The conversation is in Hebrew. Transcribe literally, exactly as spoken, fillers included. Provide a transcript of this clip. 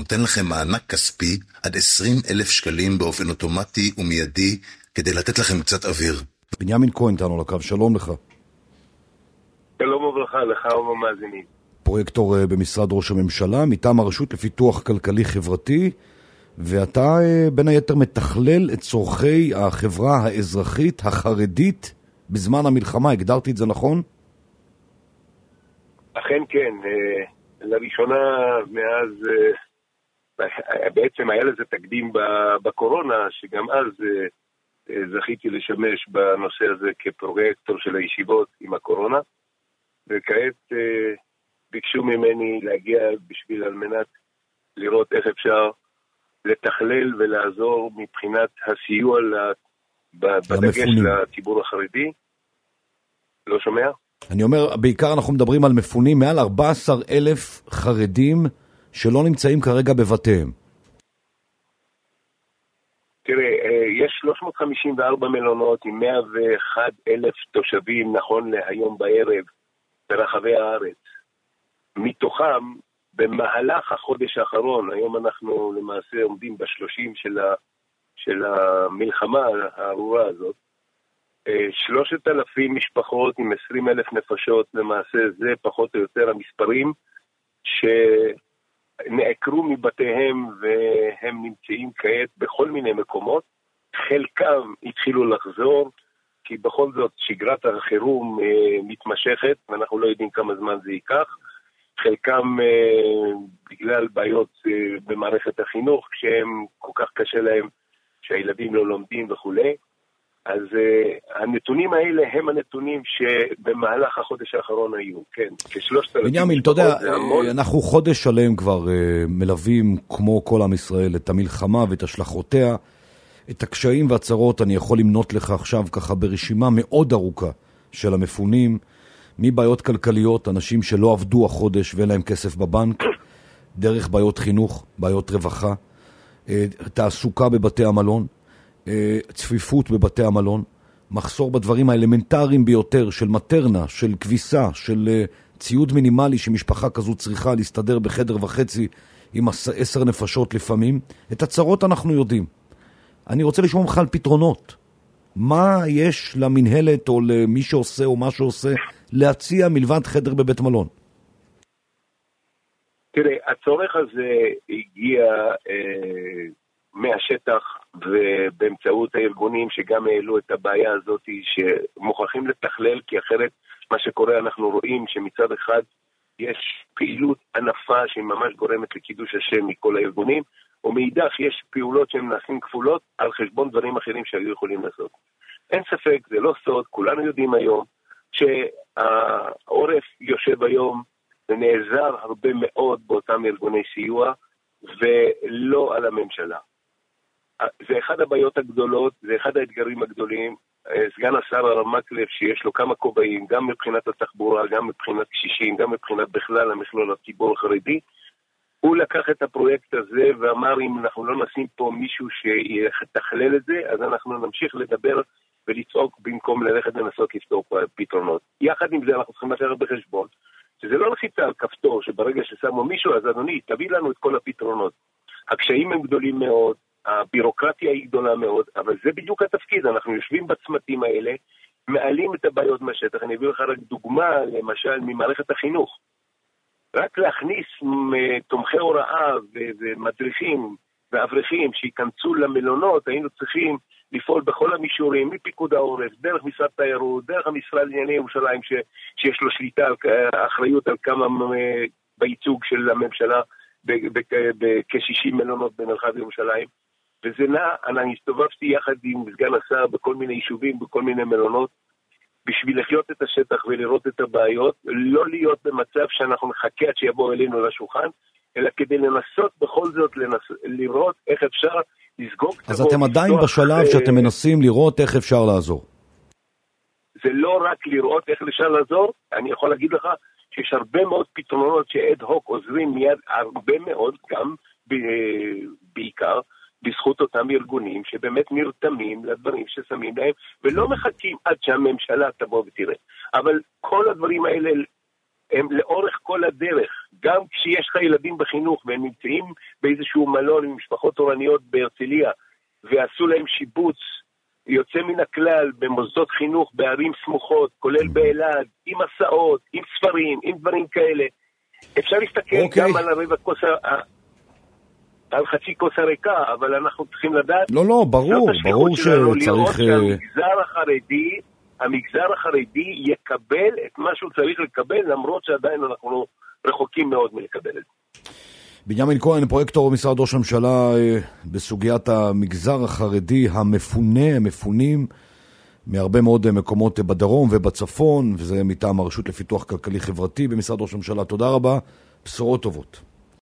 נותן לכם מענק כספי עד עשרים אלף שקלים באופן אוטומטי ומיידי כדי לתת לכם קצת אוויר. בנימין כהן תנו לקו, שלום לך. שלום וברכה לך ומאזינים. פרויקטור במשרד ראש הממשלה, מטעם הרשות לפיתוח כלכלי חברתי, ואתה בין היתר מתכלל את צורכי החברה האזרחית החרדית בזמן המלחמה, הגדרתי את זה נכון? אכן כן, לראשונה מאז, בעצם היה לזה תקדים בקורונה, שגם אז זכיתי לשמש בנושא הזה כפרויקטור של הישיבות עם הקורונה, וכעת ביקשו ממני להגיע בשביל על מנת לראות איך אפשר לתכלל ולעזור מבחינת הסיוע בדגש לציבור החרדי. לא שומע? אני אומר, בעיקר אנחנו מדברים על מפונים, מעל ארבעה עשר אלף חרדים שלא נמצאים כרגע בבתיהם. תראה, יש שלוש מאות חמישים וארבע מלונות עם מאה ואחד אלף תושבים נכון להיום בערב ברחבי הארץ. מתוכם, במהלך החודש האחרון, היום אנחנו למעשה עומדים בשלושים של, ה, של המלחמה הארורה הזאת, שלושת אלפים משפחות עם עשרים אלף נפשות, למעשה זה פחות או יותר המספרים שנעקרו מבתיהם והם נמצאים כעת בכל מיני מקומות. חלקם התחילו לחזור, כי בכל זאת שגרת החירום מתמשכת ואנחנו לא יודעים כמה זמן זה ייקח. חלקם בגלל בעיות במערכת החינוך, כשהם כל כך קשה להם שהילדים לא לומדים וכולי. אז uh, הנתונים האלה הם הנתונים שבמהלך החודש האחרון היו, כן, כשלושת אלפים. בנימין, אתה יודע, אנחנו חודש שלם כבר uh, מלווים כמו כל עם ישראל את המלחמה ואת השלכותיה, את הקשיים והצרות אני יכול למנות לך עכשיו ככה ברשימה מאוד ארוכה של המפונים, מבעיות כלכליות, אנשים שלא עבדו החודש ואין להם כסף בבנק, דרך בעיות חינוך, בעיות רווחה, uh, תעסוקה בבתי המלון, צפיפות בבתי המלון, מחסור בדברים האלמנטריים ביותר של מטרנה, של כביסה, של ציוד מינימלי שמשפחה כזו צריכה להסתדר בחדר וחצי עם עשר נפשות לפעמים. את הצרות אנחנו יודעים. אני רוצה לשמוע ממך על פתרונות. מה יש למנהלת או למי שעושה או מה שעושה להציע מלבד חדר בבית מלון? תראה, הצורך הזה הגיע אה, מהשטח ובאמצעות הארגונים שגם העלו את הבעיה הזאת שמוכרחים לתכלל, כי אחרת מה שקורה אנחנו רואים שמצד אחד יש פעילות ענפה שממש גורמת לקידוש השם מכל הארגונים, ומאידך יש פעולות שהן נעשים כפולות על חשבון דברים אחרים שהיו יכולים לעשות. אין ספק, זה לא סוד, כולנו יודעים היום שהעורף יושב היום ונעזר הרבה מאוד באותם ארגוני סיוע ולא על הממשלה. זה אחד הבעיות הגדולות, זה אחד האתגרים הגדולים. סגן השר הרב מקלב שיש לו כמה כובעים, גם מבחינת התחבורה, גם מבחינת קשישים, גם מבחינת בכלל המכלול הציבור החרדי, הוא לקח את הפרויקט הזה ואמר אם אנחנו לא נשים פה מישהו שיתכלל את זה, אז אנחנו נמשיך לדבר ולצעוק במקום ללכת לנסות לפתור פתרונות. יחד עם זה אנחנו צריכים לקחת בחשבון, שזה לא לחיצה על כפתור שברגע ששמו מישהו, אז אדוני, תביא לנו את כל הפתרונות. הקשיים הם גדולים מאוד, הבירוקרטיה היא גדולה מאוד, אבל זה בדיוק התפקיד, אנחנו יושבים בצמתים האלה, מעלים את הבעיות מהשטח. אני אביא לך רק דוגמה, למשל, ממערכת החינוך. רק להכניס תומכי הוראה ומדריכים ואברכים שיכנסו למלונות, היינו צריכים לפעול בכל המישורים, מפיקוד העורף, דרך משרד תיירות, דרך המשרד לענייני ירושלים, ש, שיש לו שליטה, אחריות על כמה בייצוג של הממשלה, בכ-שישים מלונות במרחב ירושלים. וזה נע, אני הסתובבתי יחד עם סגן השר בכל מיני יישובים, בכל מיני מלונות, בשביל לחיות את השטח ולראות את הבעיות, לא להיות במצב שאנחנו נחכה עד שיבוא אלינו לשולחן, אלא כדי לנסות בכל זאת לנס... לראות איך אפשר לסגור קצוות. אז אתם עדיין בשלב שאתם מנסים לראות איך אפשר לעזור. זה לא רק לראות איך אפשר לעזור, אני יכול להגיד לך שיש הרבה מאוד פתרונות שאד הוק עוזרים מיד, הרבה מאוד גם בעיקר, בזכות אותם ארגונים שבאמת נרתמים לדברים ששמים להם, ולא מחכים עד שהממשלה תבוא ותראה. אבל כל הדברים האלה הם לאורך כל הדרך, גם כשיש לך ילדים בחינוך והם נמצאים באיזשהו מלון עם משפחות תורניות בהרצליה, ועשו להם שיבוץ יוצא מן הכלל במוסדות חינוך בערים סמוכות, כולל באלעד, עם הסעות, עם ספרים, עם דברים כאלה. אפשר להסתכל okay. גם על הרבע כוס, על חצי כוס הריקה, אבל אנחנו צריכים לדעת... לא, לא, ברור, ברור שצריך... לראות שהמגזר החרדי, המגזר החרדי יקבל את מה שהוא צריך לקבל, למרות שעדיין אנחנו רחוקים מאוד מלקבל את זה. בנימין כהן, פרויקטור במשרד ראש הממשלה בסוגיית המגזר החרדי המפונה, המפונים מהרבה מאוד מקומות בדרום ובצפון, וזה מטעם הרשות לפיתוח כלכלי חברתי במשרד ראש הממשלה. תודה רבה, בשורות טובות.